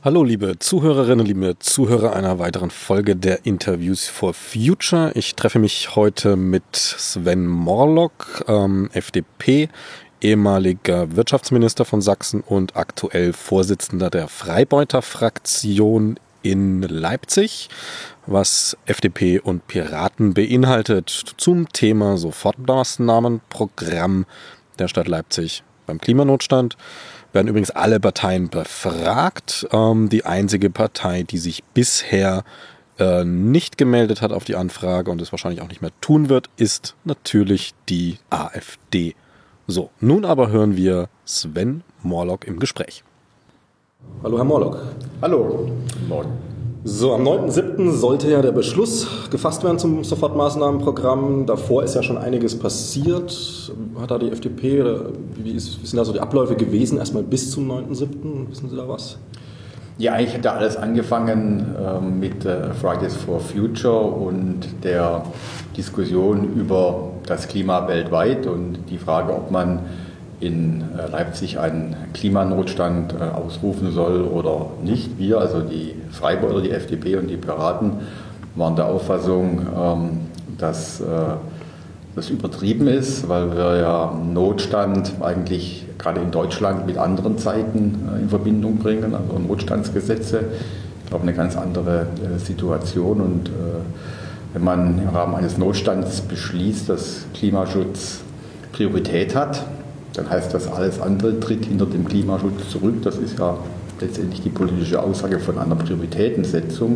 Hallo liebe Zuhörerinnen, liebe Zuhörer einer weiteren Folge der Interviews for Future. Ich treffe mich heute mit Sven Morlock, FDP, ehemaliger Wirtschaftsminister von Sachsen und aktuell Vorsitzender der Freibeuter-Fraktion in Leipzig, was FDP und Piraten beinhaltet, zum Thema Sofortmaßnahmenprogramm der Stadt Leipzig beim Klimanotstand. Werden übrigens alle Parteien befragt. Die einzige Partei, die sich bisher nicht gemeldet hat auf die Anfrage und es wahrscheinlich auch nicht mehr tun wird, ist natürlich die AfD. So, nun aber hören wir Sven Morlock im Gespräch. Hallo Herr Morlock. Hallo, guten Morgen. So, am 9.7. sollte ja der Beschluss gefasst werden zum Sofortmaßnahmenprogramm. Davor ist ja schon einiges passiert. Hat da die FDP, wie sind da so die Abläufe gewesen, erstmal bis zum 9.7.? Wissen Sie da was? Ja, eigentlich hat da alles angefangen mit Fridays for Future und der Diskussion über das Klima weltweit und die Frage, ob man in Leipzig einen Klimanotstand ausrufen soll oder nicht. Wir, also die Freibeuter, die FDP und die Piraten, waren der Auffassung, dass das übertrieben ist, weil wir ja Notstand eigentlich gerade in Deutschland mit anderen Zeiten in Verbindung bringen, also Notstandsgesetze. Ich glaube, eine ganz andere Situation. Und wenn man im Rahmen eines Notstands beschließt, dass Klimaschutz Priorität hat, dann heißt das, alles andere tritt hinter dem Klimaschutz zurück. Das ist ja letztendlich die politische Aussage von einer Prioritätensetzung.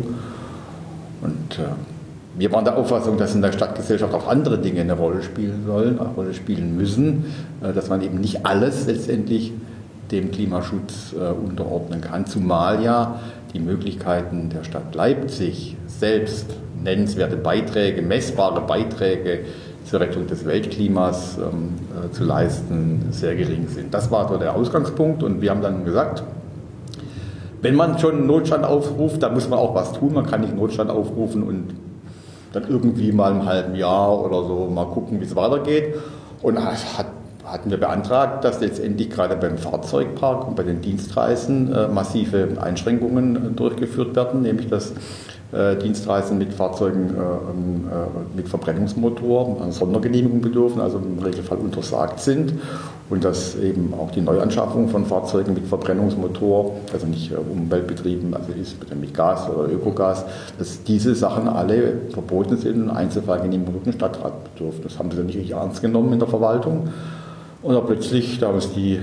Und wir waren der Auffassung, dass in der Stadtgesellschaft auch andere Dinge eine Rolle spielen sollen, eine Rolle spielen müssen, dass man eben nicht alles letztendlich dem Klimaschutz unterordnen kann, zumal ja die Möglichkeiten der Stadt Leipzig selbst nennenswerte Beiträge, messbare Beiträge zur Rettung des Weltklimas zu leisten, sehr gering sind. Das war so der Ausgangspunkt und wir haben dann gesagt, wenn man schon einen Notstand aufruft, dann muss man auch was tun. Man kann nicht einen Notstand aufrufen und dann irgendwie mal im halben Jahr oder so mal gucken, wie es weitergeht. Und hatten wir beantragt, dass letztendlich gerade beim Fahrzeugpark und bei den Dienstreisen massive Einschränkungen durchgeführt werden, nämlich dass Dienstreisen mit Fahrzeugen mit Verbrennungsmotor einer Sondergenehmigung bedürfen, also im Regelfall untersagt sind und dass eben auch die Neuanschaffung von Fahrzeugen mit Verbrennungsmotor, also nicht umweltbetrieben, also ist mit Gas oder Ökogas, dass diese Sachen alle verboten sind und Einzelfallgenehmigungen durch den Stadtrat bedürfen. Das haben sie nicht richtig ernst genommen in der Verwaltung. Und dann plötzlich, da uns die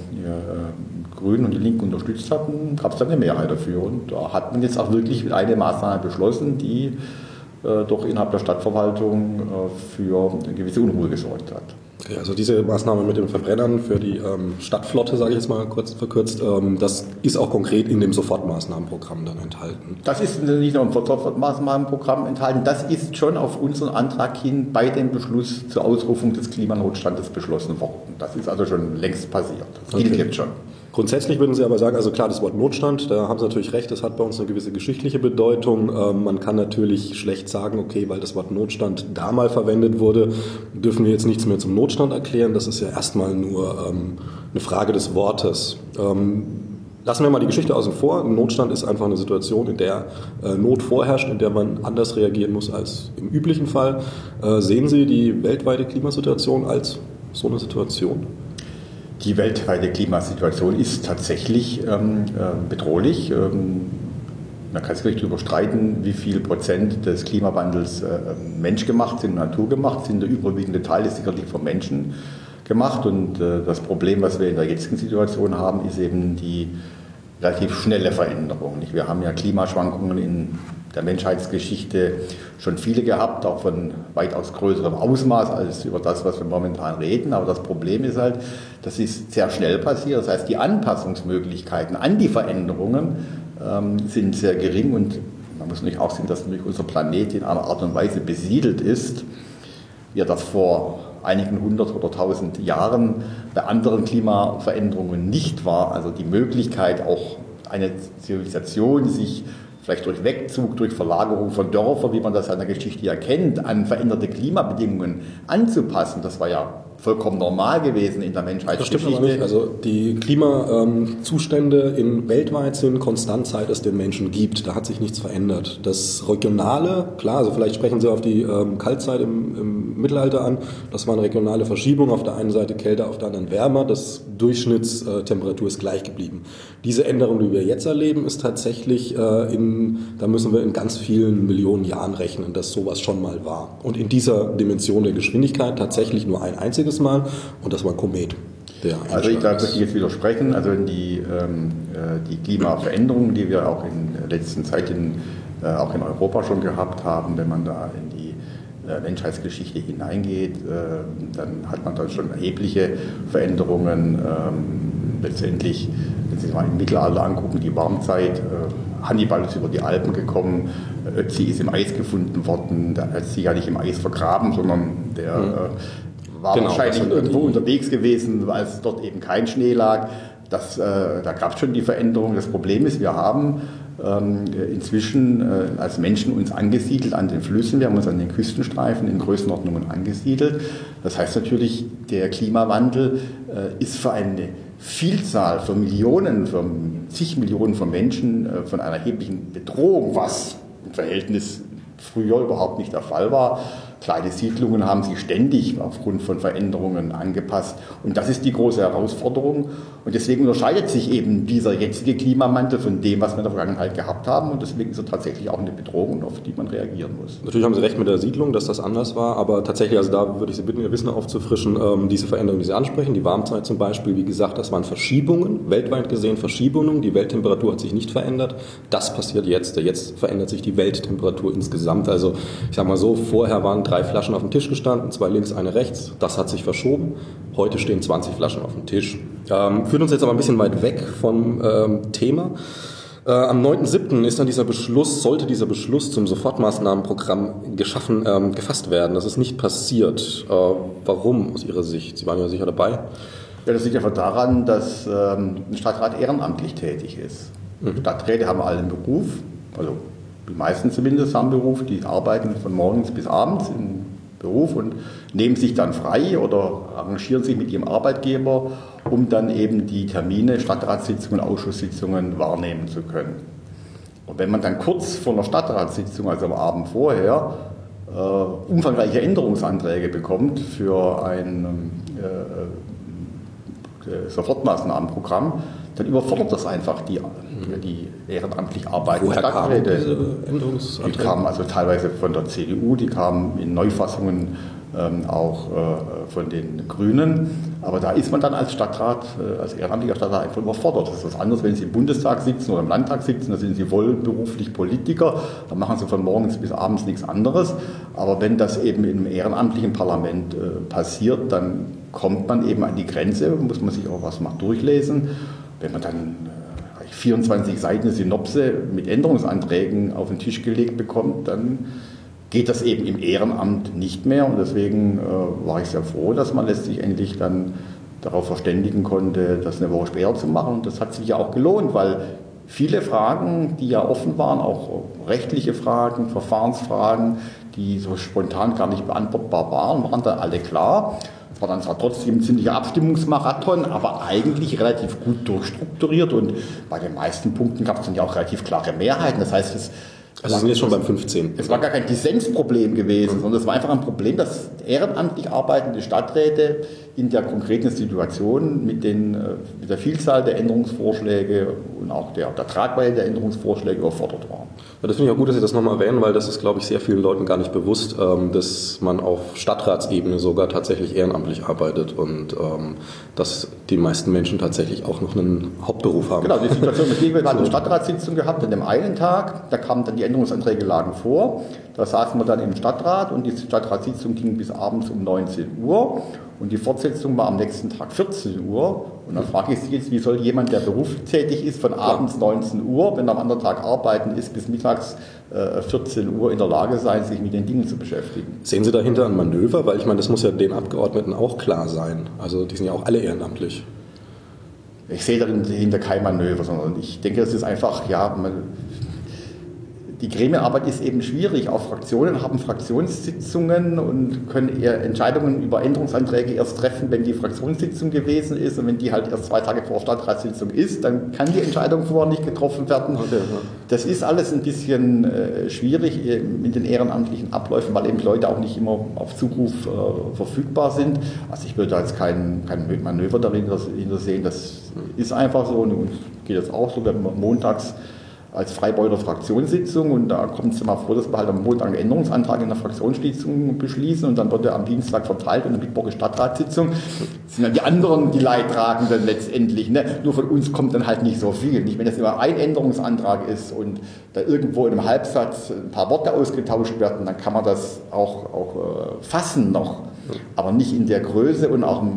Grünen und die Linken unterstützt hatten, gab es dann eine Mehrheit dafür. Und da hat man jetzt auch wirklich eine Maßnahme beschlossen, die doch innerhalb der Stadtverwaltung für eine gewisse Unruhe gesorgt hat. Okay, also diese Maßnahme mit den Verbrennern für die Stadtflotte, sage ich jetzt mal kurz verkürzt, das ist auch konkret in dem Sofortmaßnahmenprogramm dann enthalten. Das ist nicht nur im Sofortmaßnahmenprogramm enthalten, das ist schon auf unseren Antrag hin bei dem Beschluss zur Ausrufung des Klimanotstandes beschlossen worden. Das ist also schon längst passiert. Das gilt jetzt schon. Grundsätzlich würden Sie aber sagen, also klar, das Wort Notstand, da haben Sie natürlich recht, das hat bei uns eine gewisse geschichtliche Bedeutung. Man kann natürlich schlecht sagen, okay, weil das Wort Notstand da mal verwendet wurde, dürfen wir jetzt nichts mehr zum Notstand erklären. Das ist ja erstmal nur eine Frage des Wortes. Lassen wir mal die Geschichte außen vor. Ein Notstand ist einfach eine Situation, in der Not vorherrscht, in der man anders reagieren muss als im üblichen Fall. Sehen Sie die weltweite Klimasituation als so eine Situation? Die weltweite Klimasituation ist tatsächlich bedrohlich. Man kann sich wirklich darüber streiten, wie viel Prozent des Klimawandels menschgemacht sind, naturgemacht sind. Der überwiegende Teil ist sicherlich vom Menschen gemacht. Und das Problem, was wir in der jetzigen Situation haben, ist eben die relativ schnelle Veränderung. Wir haben ja Klimaschwankungen in der Menschheitsgeschichte schon viele gehabt, auch von weitaus größerem Ausmaß als über das, was wir momentan reden. Aber das Problem ist halt, das ist sehr schnell passiert. Das heißt, die Anpassungsmöglichkeiten an die Veränderungen sind sehr gering. Und man muss natürlich auch sehen, dass natürlich unser Planet in einer Art und Weise besiedelt ist, wie das vor einigen 100 oder 1000 Jahren bei anderen Klimaveränderungen nicht war. Also die Möglichkeit, auch eine Zivilisation sich vielleicht durch Wegzug, durch Verlagerung von Dörfern, wie man das in der Geschichte ja kennt, an veränderte Klimabedingungen anzupassen. Das war ja vollkommen normal gewesen in der Menschheitsgeschichte. Das stimmt aber nicht. Also die Klimazustände weltweit sind konstant, seit es den Menschen gibt. Da hat sich nichts verändert. Das Regionale, klar, also vielleicht sprechen Sie auf die Kaltzeit im Mittelalter an. Das war eine regionale Verschiebung. Auf der einen Seite kälter, auf der anderen wärmer. Das Durchschnittstemperatur ist gleich geblieben. Diese Änderung, die wir jetzt erleben, ist tatsächlich da müssen wir in ganz vielen Millionen Jahren rechnen, dass sowas schon mal war. Und in dieser Dimension der Geschwindigkeit tatsächlich nur ein einziges Mal, und das war ein Komet. Also ich darf jetzt widersprechen. Also die Klimaveränderungen, die wir auch in der letzten Zeit auch in Europa schon gehabt haben, wenn man da in die Menschheitsgeschichte hineingeht, dann hat man da schon erhebliche Veränderungen. Letztendlich, wenn Sie sich mal im Mittelalter angucken, die Warmzeit, Hannibal ist über die Alpen gekommen, Ötzi ist im Eis gefunden worden, der hat sich ja nicht im Eis vergraben, sondern der war wahrscheinlich irgendwo unterwegs gewesen, als dort eben kein Schnee lag. Da gab es schon die Veränderung. Das Problem ist, wir haben inzwischen als Menschen uns angesiedelt an den Flüssen. Wir haben uns an den Küstenstreifen in Größenordnungen angesiedelt. Das heißt natürlich, der Klimawandel ist für eine Vielzahl von Millionen, für zig Millionen von Menschen von einer erheblichen Bedrohung, was im Verhältnis früher überhaupt nicht der Fall war. Kleine Siedlungen haben sich ständig aufgrund von Veränderungen angepasst. Und das ist die große Herausforderung. Und deswegen unterscheidet sich eben dieser jetzige Klimawandel von dem, was wir in der Vergangenheit gehabt haben. Und deswegen ist er tatsächlich auch eine Bedrohung, auf die man reagieren muss. Natürlich haben Sie recht mit der Siedlung, dass das anders war. Aber tatsächlich, also da würde ich Sie bitten, Ihr Wissen aufzufrischen, diese Veränderungen, die Sie ansprechen, die Warmzeit zum Beispiel, wie gesagt, das waren Verschiebungen, weltweit gesehen Verschiebungen. Die Welttemperatur hat sich nicht verändert. Das passiert jetzt. Jetzt verändert sich die Welttemperatur insgesamt. Also ich sage mal so, vorher waren 3 Flaschen auf dem Tisch gestanden, 2 links, eine rechts. Das hat sich verschoben. Heute stehen 20 Flaschen auf dem Tisch. Führt uns jetzt aber ein bisschen weit weg vom Thema. Am 9.7. ist dann sollte dieser Beschluss zum Sofortmaßnahmenprogramm gefasst werden. Das ist nicht passiert. Warum aus Ihrer Sicht? Sie waren ja sicher dabei. Ja, das liegt einfach daran, dass ein Stadtrat ehrenamtlich tätig ist. Stadträte haben alle einen Beruf, also die meisten zumindest haben einen Beruf, die arbeiten von morgens bis abends im Beruf und nehmen sich dann frei oder arrangieren sich mit ihrem Arbeitgeber, um dann eben die Termine, Stadtratssitzungen, Ausschusssitzungen wahrnehmen zu können. Und wenn man dann kurz vor einer Stadtratssitzung, also am Abend vorher, umfangreiche Änderungsanträge bekommt für ein Sofortmaßnahmenprogramm, dann überfordert das einfach die ehrenamtlich arbeitenden Stadträte. Die kamen also teilweise von der CDU, die kamen in Neufassungen auch von den Grünen. Aber da ist man dann als Stadtrat, als ehrenamtlicher Stadtrat einfach überfordert. Das ist was anderes, wenn Sie im Bundestag sitzen oder im Landtag sitzen, da sind Sie vollberuflich Politiker, da machen Sie von morgens bis abends nichts anderes. Aber wenn das eben im ehrenamtlichen Parlament passiert, dann kommt man eben an die Grenze, muss man sich auch was mal durchlesen. Wenn man dann 24 Seiten Synopse mit Änderungsanträgen auf den Tisch gelegt bekommt, dann geht das eben im Ehrenamt nicht mehr. Und deswegen war ich sehr froh, dass man letztlich endlich dann darauf verständigen konnte, das eine Woche später zu machen. Und das hat sich ja auch gelohnt, weil viele Fragen, die ja offen waren, auch rechtliche Fragen, Verfahrensfragen, die so spontan gar nicht beantwortbar waren dann alle klar. Es war dann zwar trotzdem ein ziemlicher Abstimmungsmarathon, aber eigentlich relativ gut durchstrukturiert und bei den meisten Punkten gab es dann ja auch relativ klare Mehrheiten. Das heißt, wir sind jetzt schon beim 15. Es war gar kein Dissensproblem gewesen, sondern es war einfach ein Problem, dass ehrenamtlich arbeitende Stadträte in der konkreten Situation mit der Vielzahl der Änderungsvorschläge und auch der Tragweite der Änderungsvorschläge überfordert waren. Ja, das finde ich auch gut, dass Sie das nochmal erwähnen, weil das ist, glaube ich, sehr vielen Leuten gar nicht bewusst, dass man auf Stadtratsebene sogar tatsächlich ehrenamtlich arbeitet und dass die meisten Menschen tatsächlich auch noch einen Hauptberuf haben. Genau, die Situation mit wir hatten eine Stadtratssitzung gehabt an dem einen Tag, da kamen dann die Änderungsanträge lagen vor, da saßen wir dann im Stadtrat und die Stadtratssitzung ging bis abends um 19 Uhr und die Fortsetzung war am nächsten Tag 14 Uhr und dann frage ich Sie jetzt, wie soll jemand, der berufstätig ist, von abends 19 Uhr, wenn er am anderen Tag arbeiten ist, bis mittags 14 Uhr in der Lage sein, sich mit den Dingen zu beschäftigen. Sehen Sie dahinter ein Manöver? Weil ich meine, das muss ja den Abgeordneten auch klar sein. Also die sind ja auch alle ehrenamtlich. Ich sehe dahinter kein Manöver, sondern ich denke, das ist einfach, die Gremienarbeit ist eben schwierig. Auch Fraktionen haben Fraktionssitzungen und können eher Entscheidungen über Änderungsanträge erst treffen, wenn die Fraktionssitzung gewesen ist. Und wenn die halt erst 2 Tage vor Stadtratssitzung ist, dann kann die Entscheidung vorher nicht getroffen werden. Okay, ja. Das ist alles ein bisschen schwierig mit den ehrenamtlichen Abläufen, weil eben Leute auch nicht immer auf Zuruf verfügbar sind. Also ich würde da jetzt kein Manöver dahinter sehen. Das ist einfach so und uns geht das auch so. Wir haben montags als Freibeuter Fraktionssitzung und da kommt es immer vor, dass wir halt am Montag einen Änderungsantrag in der Fraktionssitzung beschließen und dann wird er am Dienstag verteilt und am Mittwoch ist Stadtratssitzung. Das sind dann die anderen, die Leidtragenden letztendlich. Ne? Nur von uns kommt dann halt nicht so viel. Nicht, wenn das immer ein Änderungsantrag ist und da irgendwo in einem Halbsatz ein paar Worte ausgetauscht werden, dann kann man das auch fassen noch. Aber nicht in der Größe und auch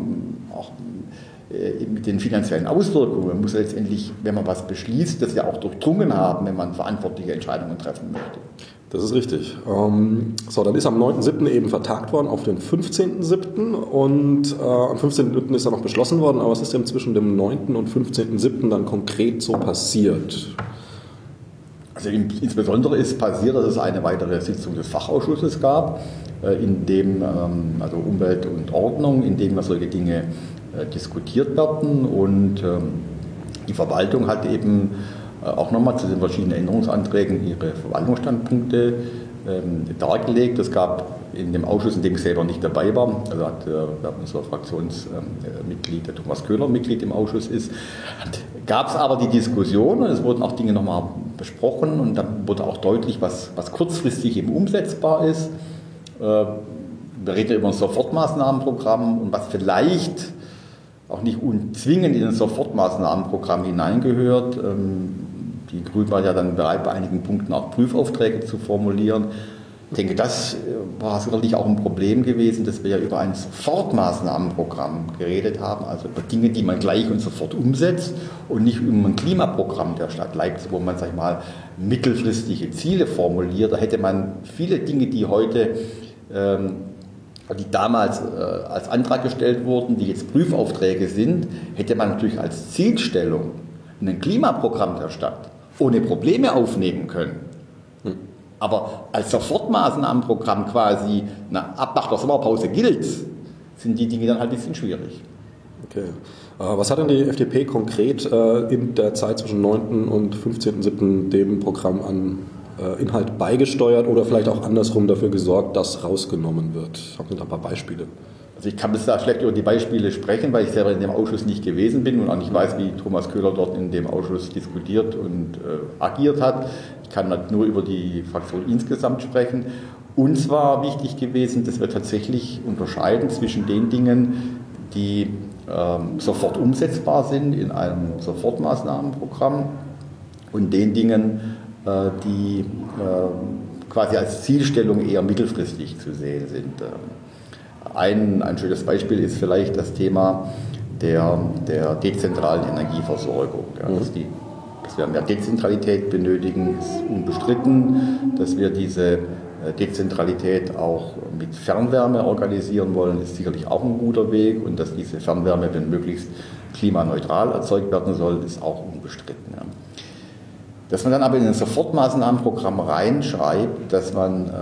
mit den finanziellen Auswirkungen. Man muss letztendlich, wenn man was beschließt, das ja auch durchdrungen haben, wenn man verantwortliche Entscheidungen treffen möchte. Das ist richtig. So, dann ist am 9.7. eben vertagt worden auf den 15.7. und am 15.7. ist dann noch beschlossen worden. Aber was ist denn zwischen dem 9. und 15.7. dann konkret so passiert? Also insbesondere ist passiert, dass es eine weitere Sitzung des Fachausschusses gab, in dem, also Umwelt und Ordnung, in dem solche Dinge diskutiert werden und die Verwaltung hat eben auch nochmal zu den verschiedenen Änderungsanträgen ihre Verwaltungsstandpunkte dargelegt. Es gab in dem Ausschuss, in dem ich selber nicht dabei war, also hat unser Fraktionsmitglied, der Thomas Köhler, Mitglied im Ausschuss ist, gab es aber die Diskussion und es wurden auch Dinge nochmal besprochen und dann wurde auch deutlich, was kurzfristig eben umsetzbar ist. Wir reden über ein Sofortmaßnahmenprogramm und was vielleicht auch nicht zwingend in ein Sofortmaßnahmenprogramm hineingehört. Die Grünen waren ja dann bereit, bei einigen Punkten auch Prüfaufträge zu formulieren. Ich denke, das war sicherlich auch ein Problem gewesen, dass wir ja über ein Sofortmaßnahmenprogramm geredet haben, also über Dinge, die man gleich und sofort umsetzt und nicht über ein Klimaprogramm der Stadt Leipzig, wo man, sag ich mal, mittelfristige Ziele formuliert. Da hätte man viele Dinge, die heute die damals als Antrag gestellt wurden, die jetzt Prüfaufträge sind, hätte man natürlich als Zielstellung ein Klimaprogramm der Stadt ohne Probleme aufnehmen können. Aber als Sofortmaßnahmenprogramm quasi ab nach der Sommerpause gilt, sind die Dinge dann halt ein bisschen schwierig. Okay. Was hat denn die FDP konkret in der Zeit zwischen 9. und 15.7. dem Programm an Inhalt beigesteuert oder vielleicht auch andersrum dafür gesorgt, dass rausgenommen wird? Haben Sie da ein paar Beispiele? Also ich kann bis da schlecht über die Beispiele sprechen, weil ich selber in dem Ausschuss nicht gewesen bin und auch nicht weiß, wie Thomas Köhler dort in dem Ausschuss diskutiert und agiert hat. Ich kann nur über die Fraktion insgesamt sprechen. Uns war wichtig gewesen, dass wir tatsächlich unterscheiden zwischen den Dingen, die sofort umsetzbar sind in einem Sofortmaßnahmenprogramm und den Dingen, die quasi als Zielstellung eher mittelfristig zu sehen sind. Ein schönes Beispiel ist vielleicht das Thema der dezentralen Energieversorgung. Ja, dass wir mehr Dezentralität benötigen, ist unbestritten. Dass wir diese Dezentralität auch mit Fernwärme organisieren wollen, ist sicherlich auch ein guter Weg. Und dass diese Fernwärme, wenn möglichst klimaneutral erzeugt werden soll, ist auch unbestritten. Ja. Dass man dann aber in ein Sofortmaßnahmenprogramm reinschreibt, dass man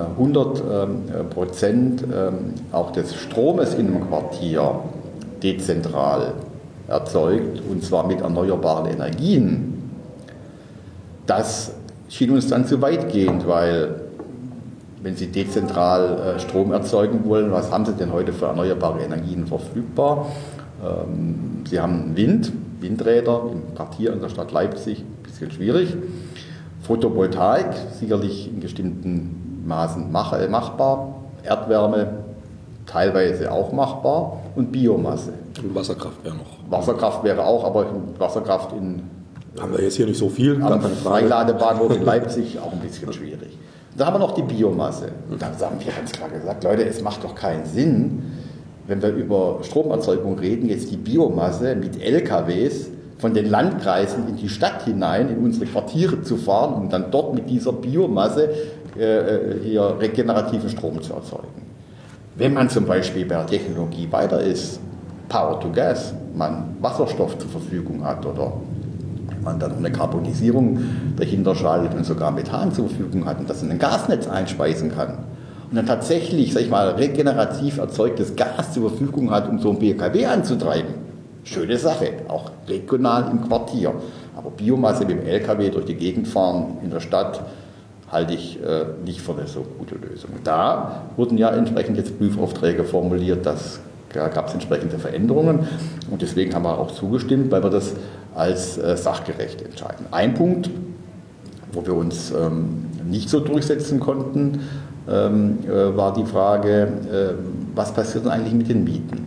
100% auch des Stromes in einem Quartier dezentral erzeugt, und zwar mit erneuerbaren Energien, das schien uns dann zu weitgehend, weil wenn Sie dezentral Strom erzeugen wollen, was haben Sie denn heute für erneuerbare Energien verfügbar? Sie haben Windräder im Quartier in der Stadt Leipzig, ein bisschen schwierig. Photovoltaik, sicherlich in bestimmten Maßen machbar. Erdwärme, teilweise auch machbar. Und Biomasse. Und Wasserkraft wäre noch. Wasserkraft wäre auch, aber Wasserkraft haben wir jetzt hier nicht so viel. Am Freiladebahnhof in Leipzig auch ein bisschen schwierig. Da haben wir noch die Biomasse. Und da haben wir ganz klar gesagt, Leute, es macht doch keinen Sinn, wenn wir über Stromerzeugung reden, jetzt die Biomasse mit LKWs von den Landkreisen in die Stadt hinein, in unsere Quartiere zu fahren, um dann dort mit dieser Biomasse hier regenerativen Strom zu erzeugen. Wenn man zum Beispiel bei der Technologie weiter ist, Power to Gas, man Wasserstoff zur Verfügung hat oder Wenn man dann eine Karbonisierung dahinter schaltet und sogar Methan zur Verfügung hat und das in ein Gasnetz einspeisen kann und dann tatsächlich, sag ich mal, regenerativ erzeugtes Gas zur Verfügung hat, um so ein BKW anzutreiben, schöne Sache, auch regional im Quartier. Aber Biomasse mit dem LKW durch die Gegend fahren in der Stadt halte ich nicht für eine so gute Lösung. Da wurden ja entsprechend jetzt Prüfaufträge formuliert, da gab es entsprechende Veränderungen und deswegen haben wir auch zugestimmt, weil wir das als sachgerecht entscheiden. Ein Punkt, wo wir uns nicht so durchsetzen konnten, war die Frage, was passiert denn eigentlich mit den Mieten?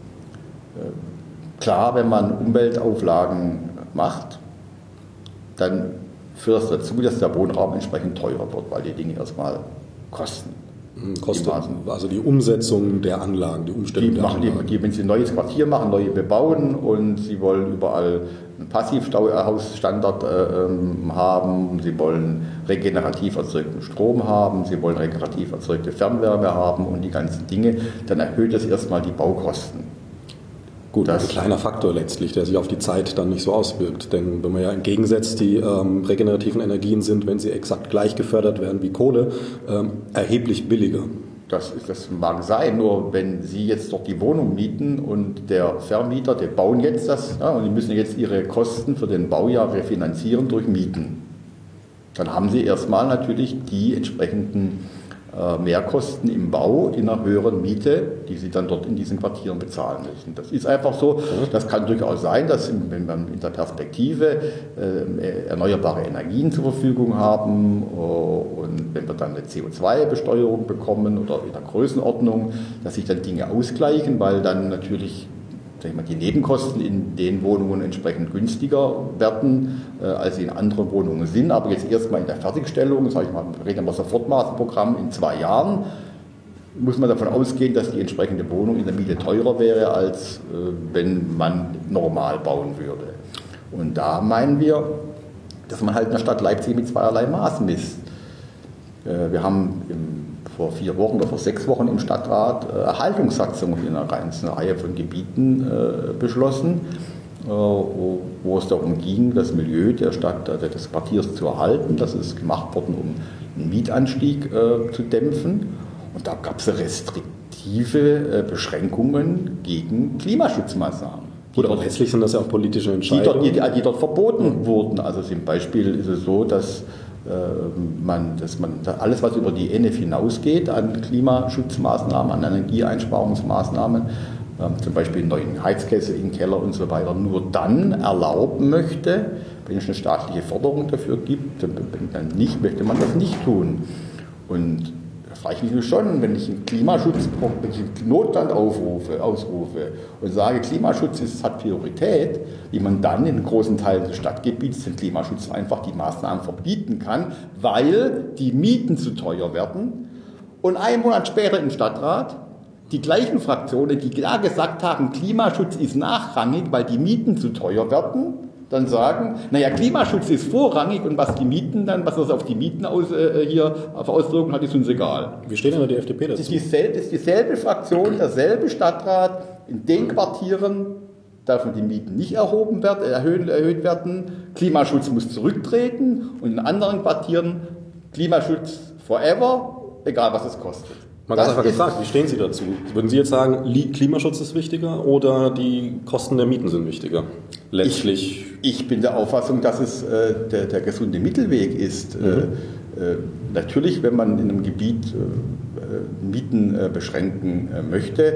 Klar, wenn man Umweltauflagen macht, dann führt das dazu, dass der Wohnraum entsprechend teurer wird, weil die Dinge erstmal kosten. Also die Umsetzung der Anlagen, die Umstellung der Anlagen. Wenn Sie ein neues Quartier machen, neue bebauen und Sie wollen überall einen Passivhausstandard haben, Sie wollen regenerativ erzeugten Strom haben, Sie wollen regenerativ erzeugte Fernwärme haben und die ganzen Dinge, dann erhöht das erstmal die Baukosten. Gut, das ist ein kleiner Faktor letztlich, der sich auf die Zeit dann nicht so auswirkt. Denn wenn man ja entgegensetzt, die regenerativen Energien sind, wenn sie exakt gleich gefördert werden wie Kohle, erheblich billiger. Das mag sein, nur wenn Sie jetzt dort die Wohnung mieten und der Vermieter, die bauen jetzt das, ja, und die müssen jetzt ihre Kosten für den Baujahr refinanzieren durch Mieten. Dann haben Sie erstmal natürlich die entsprechenden Mehrkosten im Bau in einer höheren Miete, die Sie dann dort in diesen Quartieren bezahlen müssen. Das ist einfach so. Das kann durchaus sein, dass wenn man in der Perspektive erneuerbare Energien zur Verfügung haben und wenn wir dann eine CO2-Besteuerung bekommen oder in der Größenordnung, dass sich dann Dinge ausgleichen, weil dann natürlich die Nebenkosten in den Wohnungen entsprechend günstiger werden, als sie in anderen Wohnungen sind. Aber jetzt erstmal in der Fertigstellung, sage ich mal, reden wir Sofortmaßprogramm in 2 Jahren, muss man davon ausgehen, dass die entsprechende Wohnung in der Miete teurer wäre, als wenn man normal bauen würde. Und da meinen wir, dass man halt in der Stadt Leipzig mit zweierlei Maß misst. Wir haben vor 4 Wochen oder vor 6 Wochen im Stadtrat Erhaltungssatzungen in einer ganzen Reihe von Gebieten beschlossen, wo es darum ging, das Milieu der Stadt, des Quartiers zu erhalten. Das ist gemacht worden, um einen Mietanstieg zu dämpfen. Und da gab es restriktive Beschränkungen gegen Klimaschutzmaßnahmen. Oder letztlich sind das ja auch politische Entscheidungen. Die dort verboten wurden. Also zum Beispiel ist es so, dass man alles, was über die ENEF hinausgeht, an Klimaschutzmaßnahmen, an Energieeinsparungsmaßnahmen, zum Beispiel einen neuen Heizkessel im Keller und so weiter, nur dann erlauben möchte, wenn es eine staatliche Förderung dafür gibt, dann nicht, möchte man das nicht tun. Und da frage ich mich schon, wenn ich einen Notstand ausrufe und sage, Klimaschutz hat Priorität, wie man dann in großen Teilen des Stadtgebiets den Klimaschutz einfach die Maßnahmen verbieten kann, weil die Mieten zu teuer werden. Und einen Monat später im Stadtrat die gleichen Fraktionen, die klar gesagt haben, Klimaschutz ist nachrangig, weil die Mieten zu teuer werden, dann sagen, naja, Klimaschutz ist vorrangig und was das auf die Mieten hier auf Auswirkungen hat, ist uns egal. Wie steht denn da die FDP dazu? Das ist dieselbe Fraktion, derselbe Stadtrat. In den Quartieren dürfen die Mieten nicht erhöht werden. Klimaschutz muss zurücktreten und in anderen Quartieren Klimaschutz forever, egal was es kostet. Mal ganz einfach gefragt, wie stehen Sie dazu? Würden Sie jetzt sagen, Klimaschutz ist wichtiger oder die Kosten der Mieten sind wichtiger? Letztlich. Ich bin der Auffassung, dass es der gesunde Mittelweg ist. Natürlich, wenn man in einem Gebiet Mieten beschränken möchte,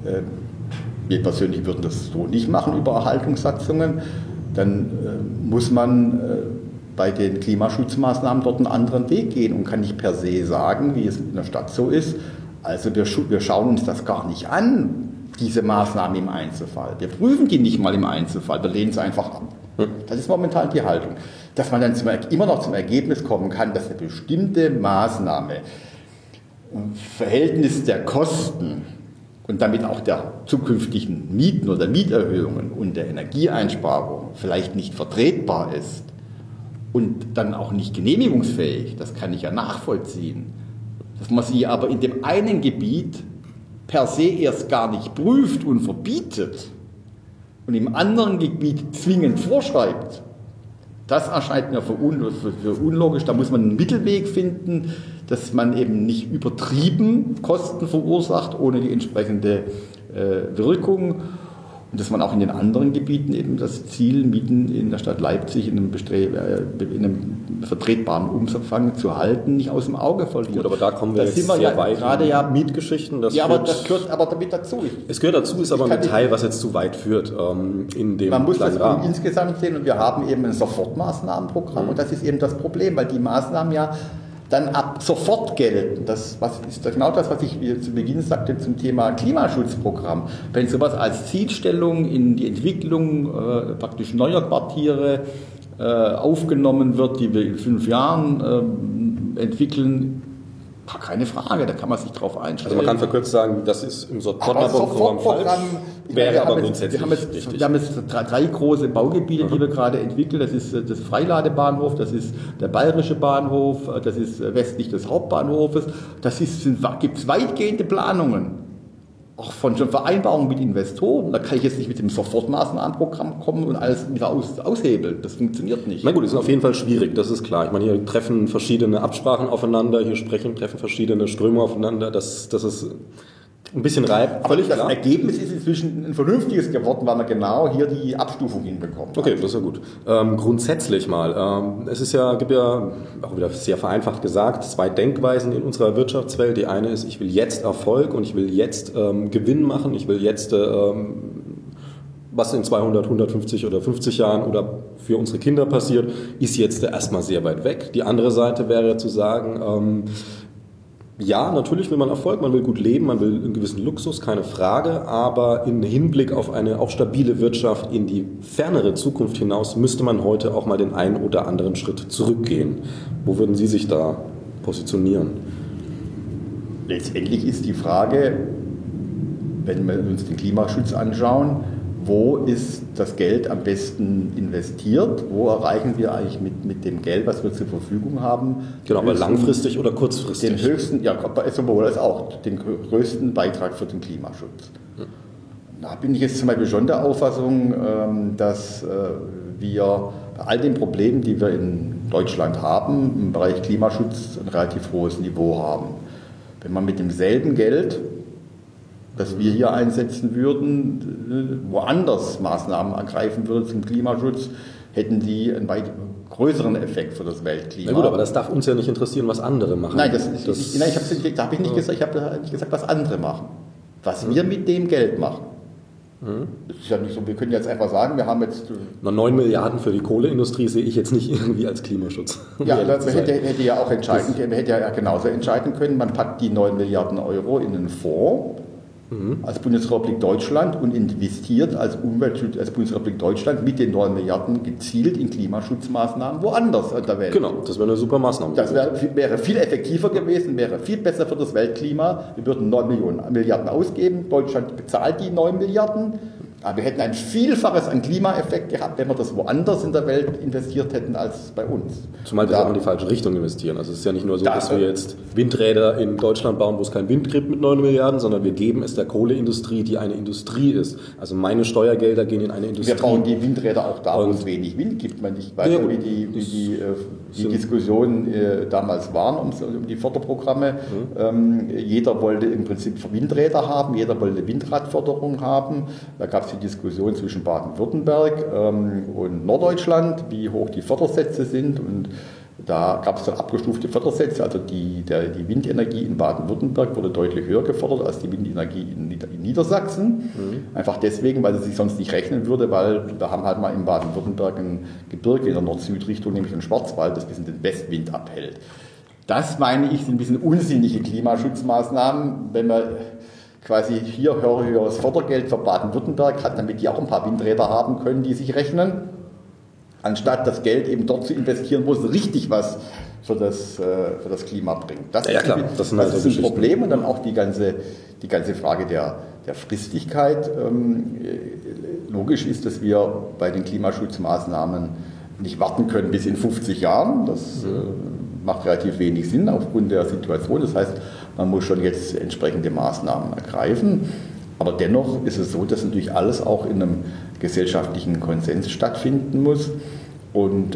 wir persönlich würden das so nicht machen über Erhaltungssatzungen, dann muss man bei den Klimaschutzmaßnahmen dort einen anderen Weg gehen und kann nicht per se sagen, wie es in der Stadt so ist. Also wir schauen uns das gar nicht an, diese Maßnahmen im Einzelfall. Wir prüfen die nicht mal im Einzelfall, wir lehnen sie einfach ab. Das ist momentan die Haltung. Dass man dann immer noch zum Ergebnis kommen kann, dass eine bestimmte Maßnahme im Verhältnis der Kosten und damit auch der zukünftigen Mieten oder Mieterhöhungen und der Energieeinsparung vielleicht nicht vertretbar ist und dann auch nicht genehmigungsfähig, das kann ich ja nachvollziehen. Dass man sie aber in dem einen Gebiet per se erst gar nicht prüft und verbietet und im anderen Gebiet zwingend vorschreibt, Das erscheint mir für unlogisch. Da muss man einen Mittelweg finden, dass man eben nicht übertrieben Kosten verursacht, ohne die entsprechende Wirkung. Und dass man auch in den anderen Gebieten eben das Ziel, Mieten in der Stadt Leipzig in einem vertretbaren Umfang zu halten, nicht aus dem Auge verliert. Gut, aber da kommen wir jetzt sehr weit. Gerade Mietgeschichten. Aber das gehört aber damit dazu. Es gehört dazu, ist aber ein Detail, was jetzt zu weit führt in dem Man muss das Rahmen. insgesamt sehen und wir haben eben ein Sofortmaßnahmenprogramm und das ist eben das Problem, weil die Maßnahmen ja dann ab sofort gelten. Das ist genau das, was ich zu Beginn sagte zum Thema Klimaschutzprogramm. Wenn sowas als Zielstellung in die Entwicklung praktisch neuer Quartiere aufgenommen wird, die wir in 5 Jahren entwickeln, keine Frage, da kann man sich drauf einstellen. Also man kann verkürzt sagen, das ist im Sofortprogramm falsch, wäre aber grundsätzlich richtig. Wir haben jetzt 3 große Baugebiete, die wir gerade entwickeln. Das ist das Freiladebahnhof, das ist der Bayerische Bahnhof, das ist westlich des Hauptbahnhofes. Gibt es weitgehende Planungen, auch schon Vereinbarungen mit Investoren. Da kann ich jetzt nicht mit dem Sofortmaßnahmenprogramm kommen und alles wieder aushebeln. Das funktioniert nicht. Na gut, das ist auf jeden Fall schwierig, das ist klar. Ich meine, hier treffen verschiedene Absprachen aufeinander, treffen verschiedene Ströme aufeinander. Das ist ein bisschen reib. Aber das Ergebnis ist inzwischen ein vernünftiges geworden, weil man genau hier die Abstufung hinbekommt. Okay, das ist ja gut. Grundsätzlich mal, gibt ja, auch wieder sehr vereinfacht gesagt, 2 Denkweisen in unserer Wirtschaftswelt. Die eine ist, ich will jetzt Erfolg und ich will jetzt Gewinn machen, ich will jetzt, was in 200, 150 oder 50 Jahren oder für unsere Kinder passiert, ist jetzt erstmal sehr weit weg. Die andere Seite wäre zu sagen, ja, natürlich will man Erfolg, man will gut leben, man will einen gewissen Luxus, keine Frage, aber im Hinblick auf eine auch stabile Wirtschaft in die fernere Zukunft hinaus müsste man heute auch mal den einen oder anderen Schritt zurückgehen. Wo würden Sie sich da positionieren? Letztendlich ist die Frage, wenn wir uns den Klimaschutz anschauen, wo ist das Geld am besten investiert? Wo erreichen wir eigentlich mit dem Geld, was wir zur Verfügung haben? Genau, aber langfristig oder kurzfristig? Den höchsten, ja, sowohl als auch den größten Beitrag für den Klimaschutz. Da bin ich jetzt zum Beispiel schon der Auffassung, dass wir bei all den Problemen, die wir in Deutschland haben, im Bereich Klimaschutz ein relativ hohes Niveau haben. Wenn man mit demselben Geld, das wir hier einsetzen würden, woanders Maßnahmen ergreifen würde zum Klimaschutz, hätten die einen weit größeren Effekt für das Weltklima. Na gut, aber das darf uns ja nicht interessieren, was andere machen. Nein, ich habe nicht gesagt, was andere machen. Was wir mit dem Geld machen. Das ist ja nicht so, wir können jetzt einfach sagen, wir haben jetzt... 9 Milliarden für die Kohleindustrie sehe ich jetzt nicht irgendwie als Klimaschutz. Ja, man hätte ja auch entscheiden können, man hätte ja genauso entscheiden können, man packt die 9 Milliarden Euro in einen Fonds, als Bundesrepublik Deutschland und investiert als Bundesrepublik Deutschland mit den 9 Milliarden gezielt in Klimaschutzmaßnahmen woanders in der Welt. Genau, das wäre eine super Maßnahme. Das wäre viel effektiver gewesen, wäre viel besser für das Weltklima. Wir würden 9 Milliarden ausgeben, Deutschland bezahlt die 9 Milliarden. Aber wir hätten ein Vielfaches an Klimaeffekt gehabt, wenn wir das woanders in der Welt investiert hätten als bei uns. Zumal wir auch in die falsche Richtung investieren. Also es ist ja nicht nur so, dass wir jetzt Windräder in Deutschland bauen, wo es keinen Wind gibt mit 9 Milliarden, sondern wir geben es der Kohleindustrie, die eine Industrie ist. Also meine Steuergelder gehen in eine Industrie. Wir bauen die Windräder auch da, wo es wenig Wind gibt. Ich weiß ja, wie die Diskussionen damals waren um die Förderprogramme. Jeder wollte im Prinzip Windräder haben, jeder wollte Windradförderung haben. Da gab es die Diskussion zwischen Baden-Württemberg und Norddeutschland, wie hoch die Fördersätze sind. Und da gab es dann abgestufte Fördersätze. Also die Windenergie in Baden-Württemberg wurde deutlich höher gefördert als die Windenergie in Niedersachsen. Einfach deswegen, weil sie sich sonst nicht rechnen würde, weil wir haben halt mal in Baden-Württemberg ein Gebirge in der Nord-Süd-Richtung, nämlich den Schwarzwald, das ein bisschen den Westwind abhält. Das, meine ich, sind ein bisschen unsinnige Klimaschutzmaßnahmen, wenn man quasi hier höheres Fördergeld für Baden-Württemberg hat, damit die auch ein paar Windräder haben können, die sich rechnen, anstatt das Geld eben dort zu investieren, wo es richtig was für das Klima bringt. Das ist ein Problem und dann auch die ganze Frage der Fristigkeit. Logisch ist, dass wir bei den Klimaschutzmaßnahmen nicht warten können bis in 50 Jahren. Das macht relativ wenig Sinn aufgrund der Situation. Das heißt, man muss schon jetzt entsprechende Maßnahmen ergreifen. Aber dennoch ist es so, dass natürlich alles auch in einem gesellschaftlichen Konsens stattfinden muss. Und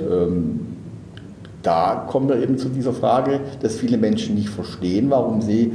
da kommen wir eben zu dieser Frage, dass viele Menschen nicht verstehen, warum sie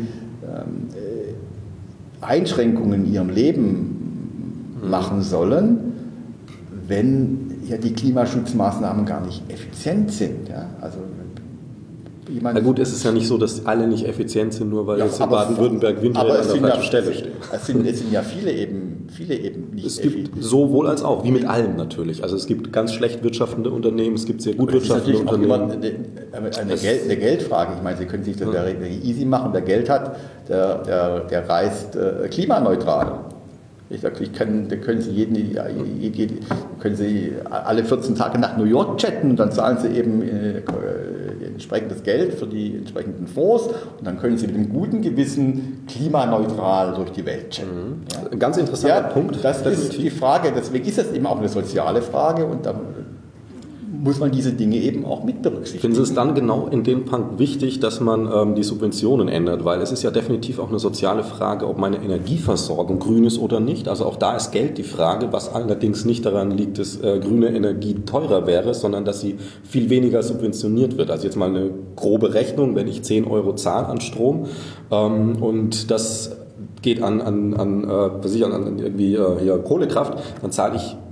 Einschränkungen in ihrem Leben machen sollen, wenn ja die Klimaschutzmaßnahmen gar nicht effizient sind. Ja? Also, na gut, es ist ja nicht so, dass alle nicht effizient sind, nur weil jetzt in Baden-Württemberg Windräder an der falschen Stelle stehen. Es sind ja viele eben nicht effizient. Es gibt sowohl als auch, wie mit allem natürlich. Also es gibt ganz schlecht wirtschaftende Unternehmen, es gibt sehr gut wirtschaftende Unternehmen. Das ist natürlich eine Geldfrage. Ich meine, Sie können sich das easy machen. Wer Geld hat, der reist klimaneutral. Ich sage, können Sie alle 14 Tage nach New York chatten und dann zahlen Sie eben entsprechendes Geld für die entsprechenden Fonds und dann können Sie mit einem guten Gewissen klimaneutral durch die Welt chatten. Ja? Ein ganz interessanter Punkt. Das ist die Frage, deswegen ist das eben auch eine soziale Frage und da muss man diese Dinge eben auch mit berücksichtigen. Finden Sie es dann genau in dem Punkt wichtig, dass man die Subventionen ändert? Weil es ist ja definitiv auch eine soziale Frage, ob meine Energieversorgung grün ist oder nicht. Also auch da ist Geld die Frage, was allerdings nicht daran liegt, dass grüne Energie teurer wäre, sondern dass sie viel weniger subventioniert wird. Also jetzt mal eine grobe Rechnung, wenn ich 10 Euro zahle an Strom und das geht an irgendwie Kohlekraft, dann zahle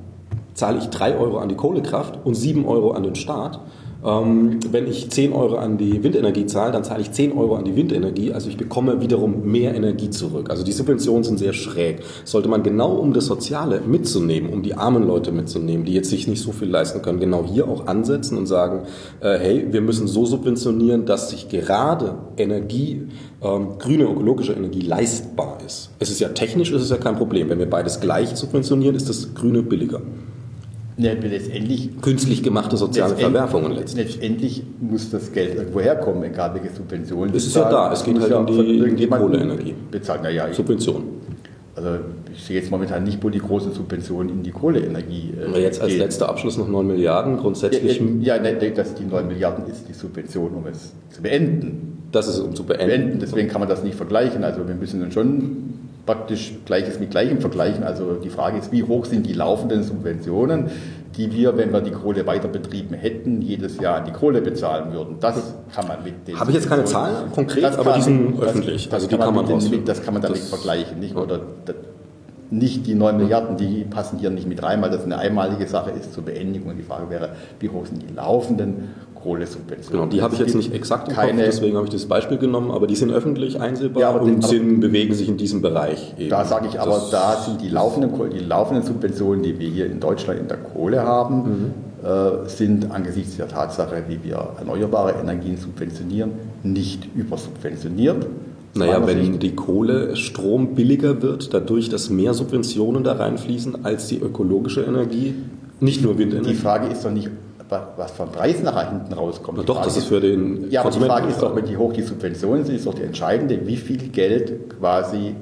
ich 3 Euro an die Kohlekraft und 7 Euro an den Staat. Wenn ich 10 Euro an die Windenergie zahle, dann zahle ich 10 Euro an die Windenergie. Also ich bekomme wiederum mehr Energie zurück. Also die Subventionen sind sehr schräg. Sollte man genau um das Soziale mitzunehmen, um die armen Leute mitzunehmen, die jetzt sich nicht so viel leisten können, genau hier auch ansetzen und sagen, hey, wir müssen so subventionieren, dass sich gerade Energie, grüne ökologische Energie leistbar ist. Es ist ja technisch, ist es ja kein Problem. Wenn wir beides gleich subventionieren, ist das Grüne billiger. Ja, letztendlich künstlich gemachte soziale Verwerfungen letztendlich muss das Geld irgendwo herkommen, egal welche Subventionen. Es ist ja da, es geht halt in die Kohleenergie. Bezahlen. Subventionen. Also ich sehe jetzt momentan nicht, wo die großen Subventionen in die Kohleenergie jetzt als letzter Abschluss noch 9 Milliarden grundsätzlich. Dass die 9 Milliarden ist die Subvention, um es zu beenden. Das ist um zu beenden. Deswegen kann man das nicht vergleichen. Also wir müssen dann schon praktisch Gleiches mit Gleichem vergleichen. Also die Frage ist, wie hoch sind die laufenden Subventionen, die wir, wenn wir die Kohle weiter betrieben hätten, jedes Jahr an die Kohle bezahlen würden. Das kann man mit den... Habe ich jetzt keine Zahlen konkret, aber die sind öffentlich. Das kann man damit vergleichen. Nicht die 9 Milliarden, die passen hier nicht mit rein, weil das eine einmalige Sache ist zur Beendigung. Und die Frage wäre, wie hoch sind die laufenden Kohlesubventionen? Genau, die habe ich jetzt nicht exakt im Kopf, deswegen habe ich das Beispiel genommen, aber die sind öffentlich einsehbar bewegen sich in diesem Bereich. Eben. Da sage ich aber, da sind die laufenden Subventionen, die wir hier in Deutschland in der Kohle haben, sind angesichts der Tatsache, wie wir erneuerbare Energien subventionieren, nicht übersubventioniert. Naja, wenn die Kohle, Strom billiger wird, dadurch, dass mehr Subventionen da reinfließen als die ökologische Energie, nicht nur Windenergie. Die Frage ist doch nicht, was vom Preis nachher hinten rauskommt. Doch, das ist für den Ja, aber die Frage ist doch, wie hoch die Subventionen sind, ist doch die entscheidende, wie viel Geld quasi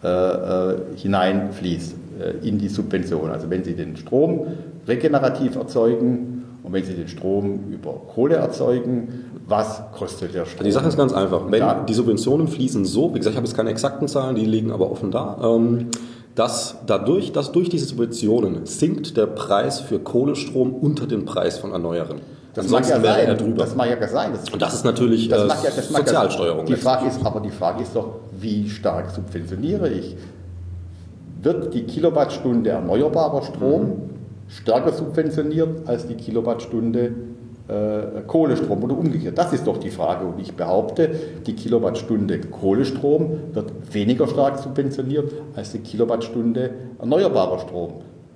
hineinfließt in die Subvention. Also wenn Sie den Strom regenerativ erzeugen und wenn Sie den Strom über Kohle erzeugen, was kostet der Strom? Die Sache ist ganz einfach. Wenn die Subventionen fließen so, wie gesagt, ich habe jetzt keine exakten Zahlen, die liegen aber offen da, dass durch diese Subventionen sinkt der Preis für Kohlestrom unter den Preis von Erneuerbaren. Das mag ja sein. Das mag ja sein. Und das ist natürlich Sozialsteuerung. Die Frage ist doch, wie stark subventioniere ich? Wird die Kilowattstunde erneuerbarer Strom stärker subventioniert als die Kilowattstunde Kohlestrom oder umgekehrt? Das ist doch die Frage. Und ich behaupte, die Kilowattstunde Kohlestrom wird weniger stark subventioniert als die Kilowattstunde erneuerbarer Strom.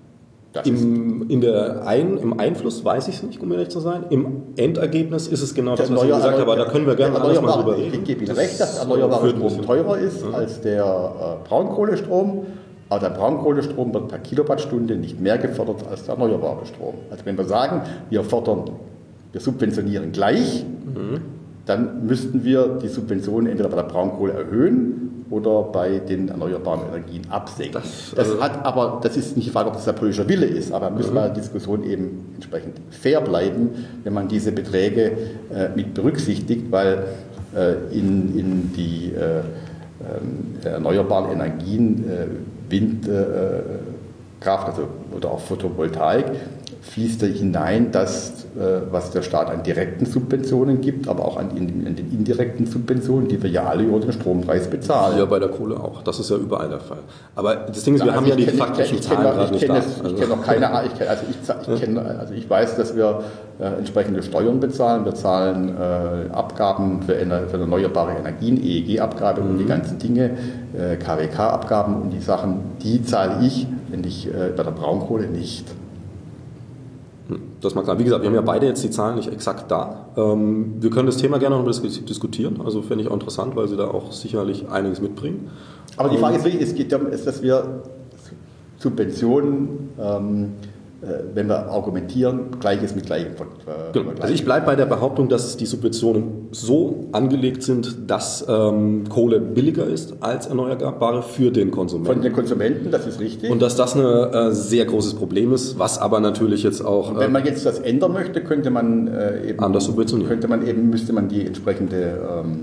Im Einfluss weiß ich es nicht, um ehrlich zu sein. Im Endergebnis ist es genau das, was ich gesagt habe, aber da können wir gerne alles mal drüber reden. Ich gebe Ihnen recht, dass erneuerbarer Strom teurer ist als der Braunkohlestrom. Aber der Braunkohlestrom wird per Kilowattstunde nicht mehr gefördert als der erneuerbare Strom. Also wenn wir sagen, wir subventionieren gleich, dann müssten wir die Subventionen entweder bei der Braunkohle erhöhen oder bei den erneuerbaren Energien absenken. Das ist nicht die Frage, ob das der politische Wille ist, aber da müssen wir in der Diskussion eben entsprechend fair bleiben, wenn man diese Beträge mit berücksichtigt, weil in die erneuerbaren Energien, Windkraft oder auch Photovoltaik, fließt da hinein, das, was der Staat an direkten Subventionen gibt, aber auch an den indirekten Subventionen, die wir ja alle über den Strompreis bezahlen. Ja, bei der Kohle auch. Das ist ja überall der Fall. Aber das Ding ist, wir haben ja die faktischen Zahlen gerade nicht da. Ich kenne noch keine, ich weiß, dass wir entsprechende Steuern bezahlen. Wir zahlen Abgaben für erneuerbare Energien, EEG-Abgabe und die ganzen Dinge, KWK-Abgaben und die Sachen, die zahle ich, wenn ich bei der Braunkohle nicht. Das mag sein. Wie gesagt, wir haben ja beide jetzt die Zahlen nicht exakt da. Wir können das Thema gerne noch diskutieren. Also finde ich auch interessant, weil Sie da auch sicherlich einiges mitbringen. Aber die Frage ist wirklich, es geht darum, dass wir Subventionen, wenn wir argumentieren, Gleiches mit Gleichem. Genau. Also ich bleibe bei der Behauptung, dass die Subventionen so angelegt sind, dass Kohle billiger ist als Erneuerbare für den Konsumenten. Von den Konsumenten, das ist richtig. Und dass das ein sehr großes Problem ist, was aber natürlich jetzt auch... Und wenn man jetzt das ändern möchte, könnte man anders subventionieren. Müsste man die entsprechende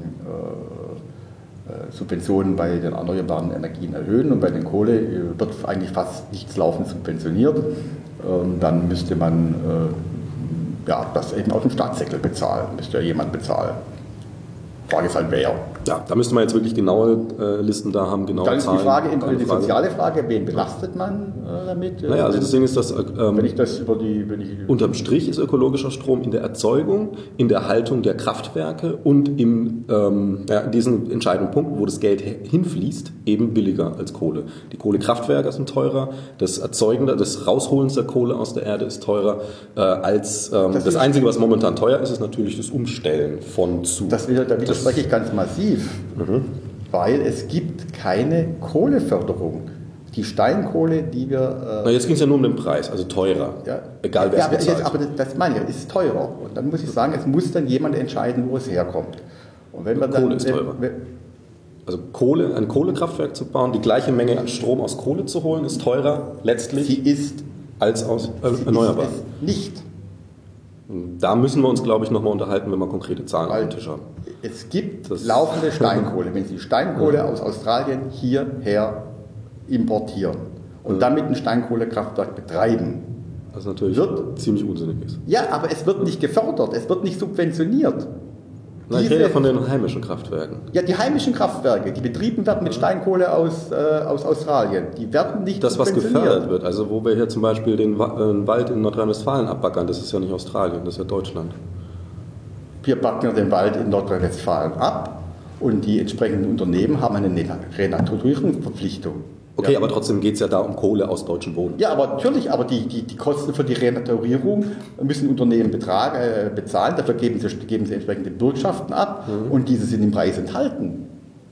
Subventionen bei den erneuerbaren Energien erhöhen und bei den Kohle wird eigentlich fast nichts laufend subventioniert. Dann müsste man das eben aus dem Staatssäckel bezahlen, müsste ja jemand bezahlen. Frage ist halt wer. Ja, da müsste man jetzt wirklich genaue Listen da haben, genaue Dann Zahlen. Dann ist die soziale Frage, wen belastet man damit? Naja, also das Ding ist, dass unterm Strich ist ökologischer Strom in der Erzeugung, in der Haltung der Kraftwerke und in diesem entscheidenden Punkt, wo das Geld hinfließt, eben billiger als Kohle. Die Kohlekraftwerke sind teurer, das Rausholen der Kohle aus der Erde ist teurer als das Einzige, was momentan teuer ist, ist natürlich das Umstellen von zu. Da widerspreche ich ganz massiv, weil es gibt keine Kohleförderung. Die Steinkohle, die wir... jetzt ging es ja nur um den Preis, also teurer, egal wer es bezahlt. Aber das meine ich, ist teurer. Und dann muss ich sagen, es muss dann jemand entscheiden, wo es herkommt. Und wenn man Kohle ist teurer. Also ein Kohlekraftwerk zu bauen, die gleiche Menge an Strom aus Kohle zu holen, ist teurer letztlich als aus erneuerbar. Nicht. Da müssen wir uns, glaube ich, nochmal unterhalten, wenn wir konkrete Zahlen auf dem Tisch haben. Es gibt laufende Steinkohle. Wenn Sie Steinkohle aus Australien hierher importieren und damit ein Steinkohlekraftwerk betreiben, was natürlich ziemlich unsinnig ist. Ja, aber es wird nicht gefördert, es wird nicht subventioniert. Ich rede ja von den heimischen Kraftwerken. Ja, die heimischen Kraftwerke, die betrieben werden mit Steinkohle aus Australien, die werden nicht das, subventioniert. Was gefördert wird, also wo wir hier zum Beispiel den Wald in Nordrhein-Westfalen abbaggern, das ist ja nicht Australien, das ist ja Deutschland. Wir backen den Wald in Nordrhein-Westfalen ab und die entsprechenden Unternehmen haben eine Renaturierungsverpflichtung. Okay, aber trotzdem geht es ja da um Kohle aus deutschem Boden. Ja, aber natürlich, aber die Kosten für die Renaturierung müssen Unternehmen bezahlen, dafür geben sie entsprechende Bürgschaften ab und diese sind im Preis enthalten.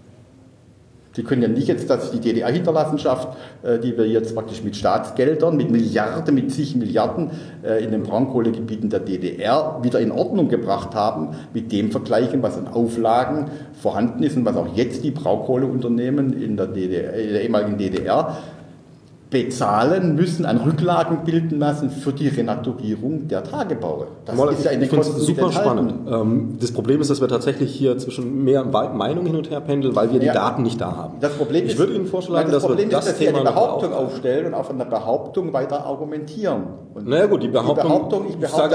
Sie können ja nicht jetzt, dass die DDR-Hinterlassenschaft, die wir jetzt praktisch mit Staatsgeldern, mit zig Milliarden in den Braunkohlegebieten der DDR wieder in Ordnung gebracht haben, mit dem vergleichen, was an Auflagen vorhanden ist und was auch jetzt die Braunkohleunternehmen in der ehemaligen DDR bezahlen müssen, an Rücklagen bilden lassen für die Renaturierung der Tagebaue. Das ist ja in den Kosten super spannend. Das Problem ist, dass wir tatsächlich hier zwischen mehr Meinungen hin und her pendeln, weil wir die Daten nicht da haben. Das Problem ich würde Ihnen vorschlagen, dass Sie eine Behauptung aufstellen und auf einer Behauptung weiter argumentieren. Und naja gut, die Aussage,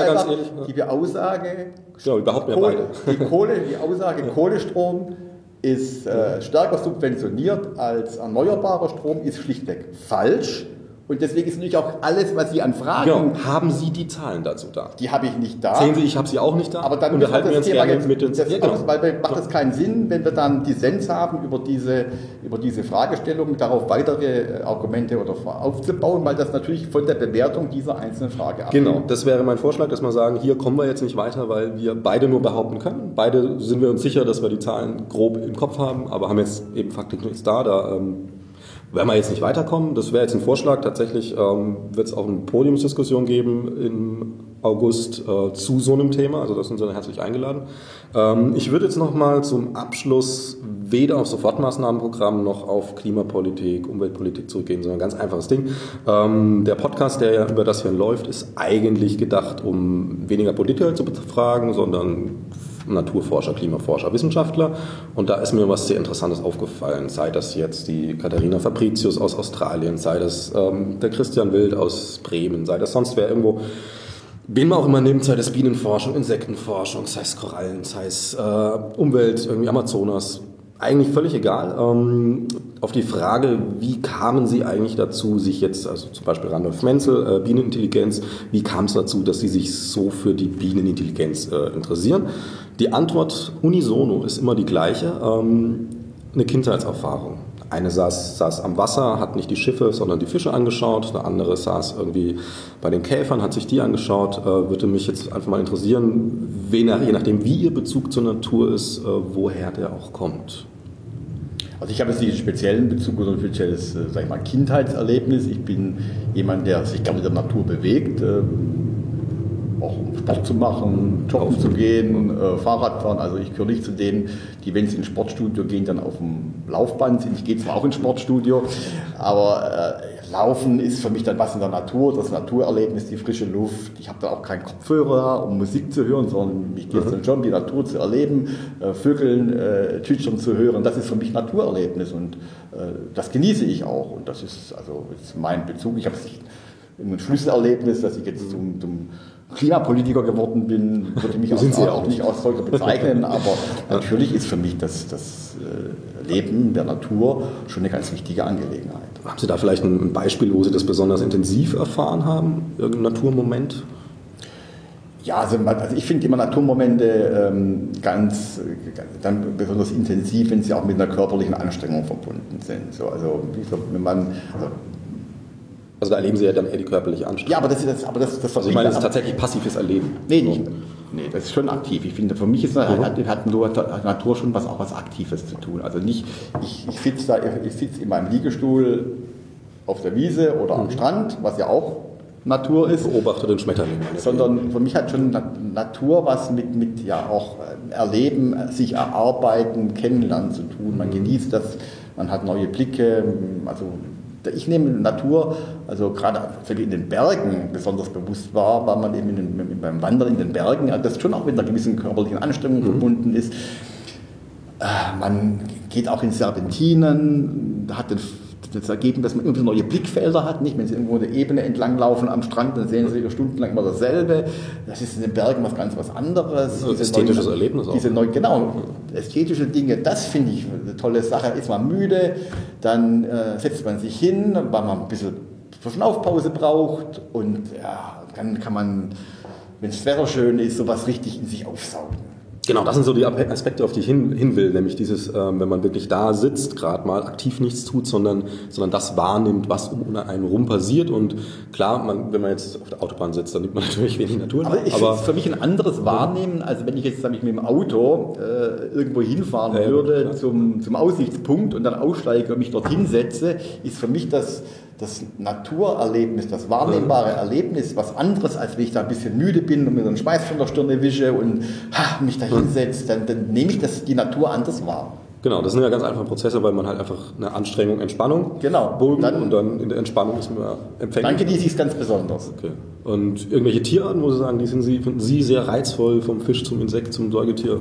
die Aussage, Kohlestrom ist stärker subventioniert als erneuerbarer Strom, ist schlichtweg falsch. Und deswegen ist natürlich auch alles, was Sie an Fragen... Genau. Haben Sie die Zahlen dazu da? Die habe ich nicht da. Sehen Sie, ich habe sie auch nicht da. Aber dann unterhalten wir uns gerne mit uns. Weil macht das keinen Sinn, wenn wir dann Dissens haben über diese Fragestellung, darauf weitere Argumente oder aufzubauen, weil das natürlich von der Bewertung dieser einzelnen Frage abhängt. Genau, das wäre mein Vorschlag, dass wir sagen, hier kommen wir jetzt nicht weiter, weil wir beide nur behaupten können. Beide sind wir uns sicher, dass wir die Zahlen grob im Kopf haben, aber haben jetzt eben faktisch nichts da. Werden wir jetzt nicht weiterkommen, das wäre jetzt ein Vorschlag. Tatsächlich wird es auch eine Podiumsdiskussion geben im August zu so einem Thema, also da sind Sie herzlich eingeladen. Ich würde jetzt nochmal zum Abschluss weder auf Sofortmaßnahmenprogramm noch auf Klimapolitik, Umweltpolitik zurückgehen, sondern ein ganz einfaches Ding. Der Podcast, der ja über das hier läuft, ist eigentlich gedacht, um weniger Politiker zu befragen, sondern Naturforscher, Klimaforscher, Wissenschaftler. Und da ist mir was sehr Interessantes aufgefallen. Sei das jetzt die Katharina Fabricius aus Australien, sei das der Christian Wild aus Bremen, sei das sonst wer irgendwo, wen man auch immer nimmt, sei das Bienenforschung, Insektenforschung, sei es Korallen, sei es Umwelt, irgendwie Amazonas. Eigentlich völlig egal. Auf die Frage, wie kamen Sie eigentlich dazu, sich jetzt, also zum Beispiel Randolph Menzel, Bienenintelligenz, wie kam es dazu, dass Sie sich so für die Bienenintelligenz interessieren? Die Antwort unisono ist immer die gleiche, eine Kindheitserfahrung. Eine saß am Wasser, hat nicht die Schiffe, sondern die Fische angeschaut. Eine andere saß irgendwie bei den Käfern, hat sich die angeschaut. Würde mich jetzt einfach mal interessieren, je nachdem, wie Ihr Bezug zur Natur ist, woher der auch kommt. Also ich habe jetzt nicht einen speziellen Bezug oder ein spezielles, sag ich mal, Kindheitserlebnis. Ich bin jemand, der sich gerne in der Natur bewegt, auch um Sport zu machen, joggen zu gehen, Fahrrad fahren. Also ich gehöre nicht zu denen, die, wenn sie ins Sportstudio gehen, dann auf dem Laufband sind. Ich gehe zwar auch ins Sportstudio, aber Laufen ist für mich dann was in der Natur, das Naturerlebnis, die frische Luft. Ich habe da auch keinen Kopfhörer, um Musik zu hören, sondern mich geht es dann schon, die Natur zu erleben, Vögeln zwitschern zu hören. Das ist für mich Naturerlebnis und das genieße ich auch. Und das ist also jetzt mein Bezug. Ich habe ein Schlüsselerlebnis, dass ich jetzt zum Klimapolitiker geworden bin, würde ich mich auch nicht als solcher bezeichnen, aber natürlich ist für mich das Leben der Natur schon eine ganz wichtige Angelegenheit. Haben Sie da vielleicht ein Beispiel, wo Sie das besonders intensiv erfahren haben? Irgendein Naturmoment? Ja, also ich finde immer Naturmomente dann besonders intensiv, wenn sie auch mit einer körperlichen Anstrengung verbunden sind. So, also wenn man... Also da erleben Sie ja dann eher die körperliche Anstrengung. Ja, aber das also ich meine, das ist tatsächlich passives Erleben. Nee, das ist schon aktiv. Ich finde, für mich hat Natur schon was Aktives zu tun. Also nicht, ich sitze in meinem Liegestuhl auf der Wiese oder am Strand, was ja auch Natur ist. Beobachte den Schmetterling. Sondern für mich hat schon Natur was mit ja auch Erleben, sich erarbeiten, kennenlernen zu tun. Man genießt das, man hat neue Blicke, also ich nehme Natur, also gerade in den Bergen besonders bewusst wahr, weil man eben beim Wandern in den Bergen, das schon auch mit einer gewissen körperlichen Anstrengung verbunden ist. Man geht auch in Serpentinen, hat das Ergebnis, dass man immer neue Blickfelder hat. Nicht? Wenn Sie irgendwo eine Ebene entlanglaufen am Strand, dann sehen Sie stundenlang immer dasselbe. Das ist in den Bergen was anderes. Ästhetisches Erlebnis auch. Genau, ästhetische Dinge, das finde ich eine tolle Sache. Ist man müde, dann setzt man sich hin, weil man ein bisschen Verschnaufpause braucht und ja, dann kann man, wenn das Wetter schön ist, sowas richtig in sich aufsaugen. Genau, das sind so die Aspekte, auf die ich hin will, nämlich dieses, wenn man wirklich da sitzt, gerade mal aktiv nichts tut, sondern das wahrnimmt, was um einen rum passiert. Und klar, wenn man jetzt auf der Autobahn sitzt, dann nimmt man natürlich wenig Natur. Aber es ist für mich ein anderes Wahrnehmen, als wenn ich jetzt mit dem Auto irgendwo hinfahren würde zum Aussichtspunkt und dann aussteige und mich dorthin setze, ist für mich das Naturerlebnis, das wahrnehmbare Erlebnis, was anderes, als wenn ich da ein bisschen müde bin und mir den Schweiß von der Stirne wische und mich da hinsetze, dann nehme ich die Natur anders wahr. Genau, das sind ja ganz einfache Prozesse, weil man halt einfach eine Anstrengung, Entspannung und dann in der Entspannung ist man empfänglich. Danke, die ist ganz besonders. Okay. Und irgendwelche Tierarten, wo Sie sagen, finden Sie sehr reizvoll, vom Fisch zum Insekt zum Säugetier?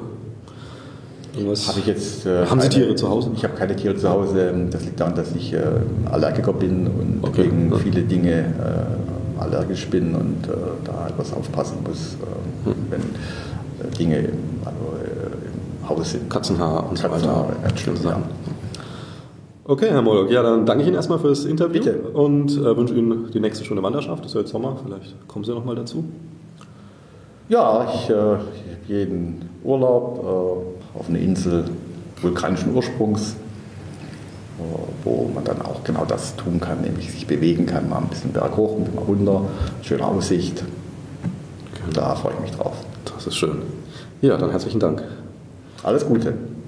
Haben Sie Tiere zu Hause? Ich habe keine Tiere zu Hause. Das liegt daran, dass ich Allergiker bin und gegen viele Dinge allergisch bin und da etwas aufpassen muss, wenn Dinge im Haus sind. Katzenhaar und so weiter. Schlimme Sachen. Okay, Herr Moloch, ja, dann danke ich Ihnen erstmal für das Interview. Bitte. Und wünsche Ihnen die nächste schöne Wanderschaft. Das ist ja jetzt Sommer, vielleicht kommen Sie noch mal dazu. Ja, ich habe jeden Urlaub auf einer Insel vulkanischen Ursprungs, wo man dann auch genau das tun kann, nämlich sich bewegen kann, mal ein bisschen berghoch, ein bisschen runter, schöne Aussicht. Da freue ich mich drauf. Das ist schön. Ja, dann herzlichen Dank. Alles Gute.